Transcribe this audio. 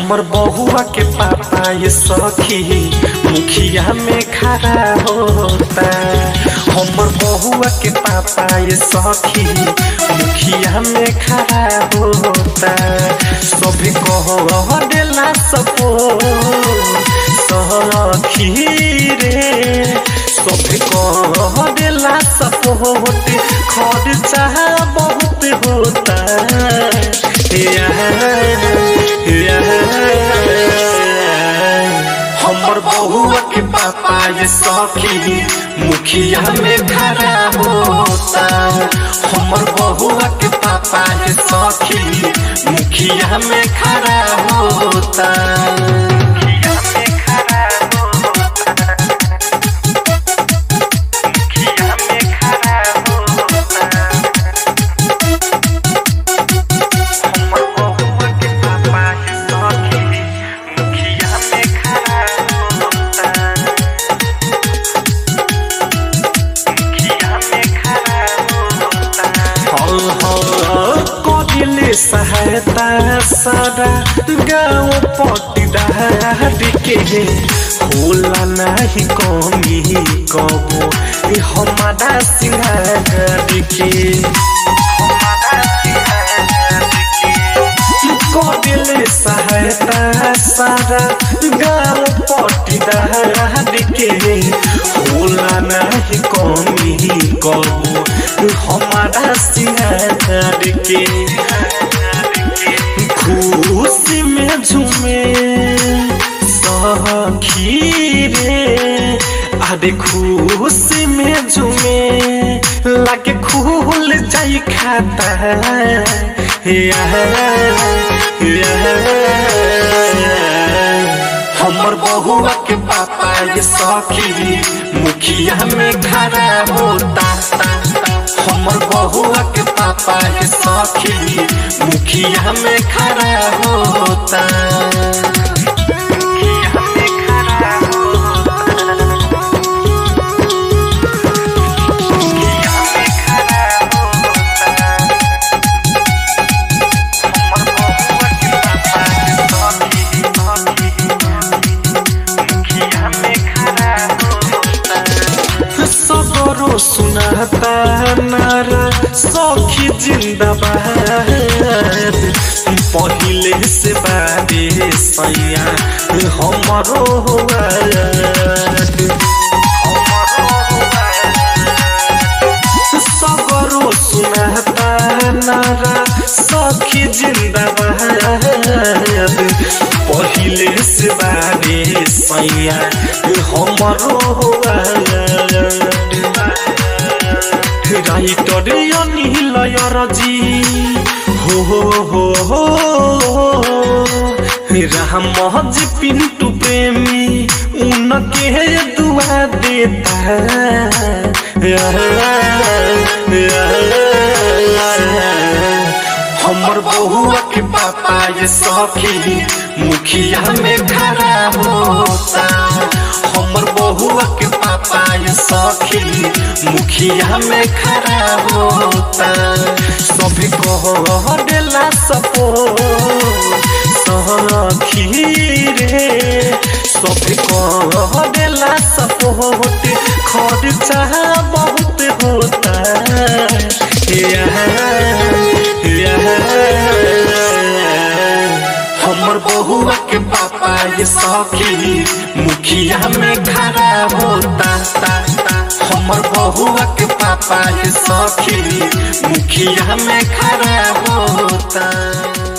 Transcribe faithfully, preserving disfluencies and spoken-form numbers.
हमर बहुआ के पापा ये सखी मुखिया में खड़ा होता। हमर बहुआ के पापा ये सखी मुखिया में खड़ा होता। सभी कह देला सपो सखी रे, सभी कह देला सपोर्ट खर्चा बहुत होता। हमर बहुआ के पापा ये सखी मुखिया में खड़ा होता। हमर बहुआ के पापा ये सखी मुखिया में खड़ा होता। सहायता सारा गाँव पटीदार के होला नहीं कमी कबो हमारा सिंहार के। कदिले सहायता सारा गाँव पटीदार के होला नहीं कमी कबो हमारा सिंहार के। खुशी में झूमे सखी रे, अरे खुशी में झूमे लागे खुल जाई खाता। हमर बहुआ के पापा ये सखी मुखिया में खड़ा होता। हमर बहुआ के पापा ये सखी मुखिया में खड़ा होता। सुनाता नारा सखी जिंदाबाद, पहिले से बारे सैया हमरो सगरो सुनाता नारा सखी जिंदाबाद, पहिले से बारे सैया हमरो राइटर अनिल जी हो हो हो राम जी पिंटू प्रेमी उनके दुआ देता। हमर बहुआ के पापा ये सखी मुखिया में खड़ा होता। हमर बहुआ के पापा ये सखी मुखिया में खड़ा होता। सभी कह देला सपो सखी रे, सभी कह देला सपोर्ट खर्चा बहुत होता। हमर बहुआ के पापा ये सखी मुखिया में खड़ा होता। हमर बहुआ के पापा ये सखी मुखिया में खड़ा होता।